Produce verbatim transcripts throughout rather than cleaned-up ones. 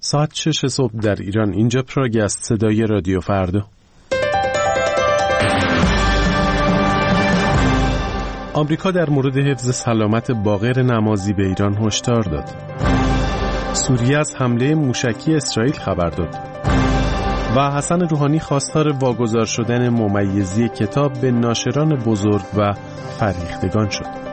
ساعت شش صبح در ایران. اینجا پراگ است، صدای رادیو فردا. آمریکا در مورد حفظ سلامت باقر نمازی به ایران هشدار داد. سوریه از حمله موشکی اسرائیل خبر داد. و حسن روحانی خواستار واگذار شدن ممیزی کتاب به ناشران بزرگ و فرهیختگان شد.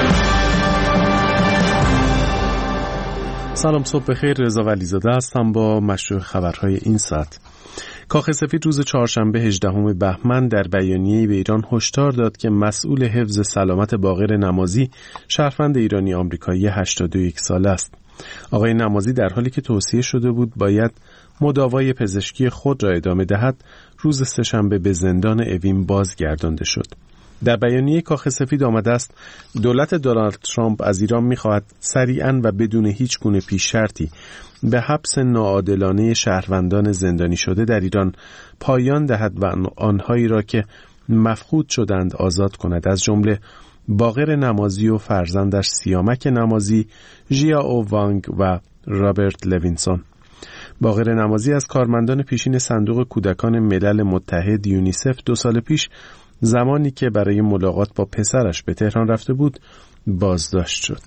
سلام، صبح بخیر. رضا ولیزاده هستم با مشروع خبرهای این ساعت. کاخ سفید روز چهارشنبه هجدهم بهمن در بیانیه‌ای به ایران هشدار داد که مسئول حفظ سلامت باقر نمازی شهروند ایرانی آمریکایی هشتاد و یک ساله است. آقای نمازی در حالی که توصیه شده بود باید مداوای پزشکی خود را ادامه دهد، روز سه‌شنبه به زندان اوین بازگردانده شد. در بیانیه کاخ سفید آمده است دولت دونالد ترامپ از ایران می‌خواهد سریعاً و بدون هیچ گونه پیش شرطی به حبس ناعادلانه شهروندان زندانی شده در ایران پایان دهد و آنهایی را که مفقود شدند آزاد کند، از جمله باقر نمازی و فرزندش سیامک نمازی، ژیا او وانگ و رابرت لوینسون. باقر نمازی از کارمندان پیشین صندوق کودکان ملل متحد یونیسف دو سال پیش زمانی که برای ملاقات با پسرش به تهران رفته بود بازداشت شد.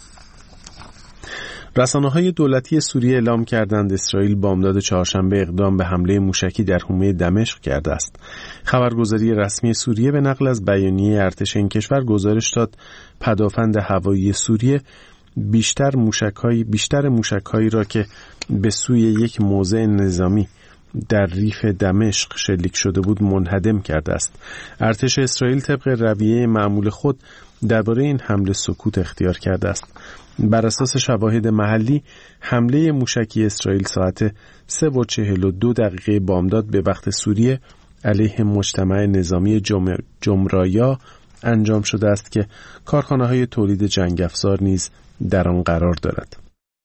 رسانه‌های دولتی سوریه اعلام کردند اسرائیل بامداد چهارشنبه اقدام به حمله موشکی در حومه دمشق کرده است. خبرگزاری رسمی سوریه به نقل از بیانیه ارتش این کشور گزارش داد پدافند هوایی سوریه بیشتر موشک‌های بیشتر موشک‌هایی را که به سوی یک موضع نظامی در ریف دمشق شلیک شده بود منهدم کرده است. ارتش اسرائیل طبق رویه معمول خود درباره این حمله سکوت اختیار کرده است. بر اساس شواهد محلی حمله موشکی اسرائیل ساعت سه و چهل و دو دقیقه بامداد به وقت سوریه علیه مجتمع نظامی جم... جمرایا انجام شده است که کارخانه‌های تولید جنگ افزار نیز در آن قرار دارد.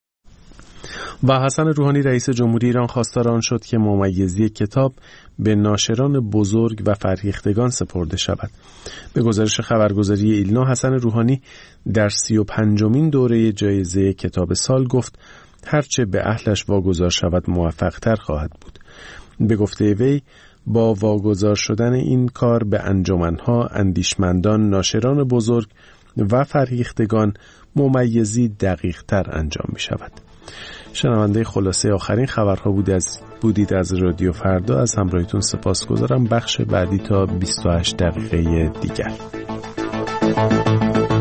و حسن روحانی رئیس جمهوری ایران خواستار آن شد که ممیزی کتاب به ناشران بزرگ و فرهیختگان سپرده شود. به گزارش خبرگزاری ایلنا، حسن روحانی در سی و پنجمین دوره جایزه کتاب سال گفت هرچه به اهلش واگذار شود موفق‌تر خواهد بود. به گفته وی با واگذار شدن این کار به انجمنها، اندیشمندان، ناشران بزرگ و فرهیختگان ممیزی دقیق‌تر انجام می شود. شنونده خلاصه آخرین خبرها بود از بودید از رادیو فردا. از همراهیتون سپاسگزارم. بخش بعدی تا بیست و هشت دقیقه دیگر.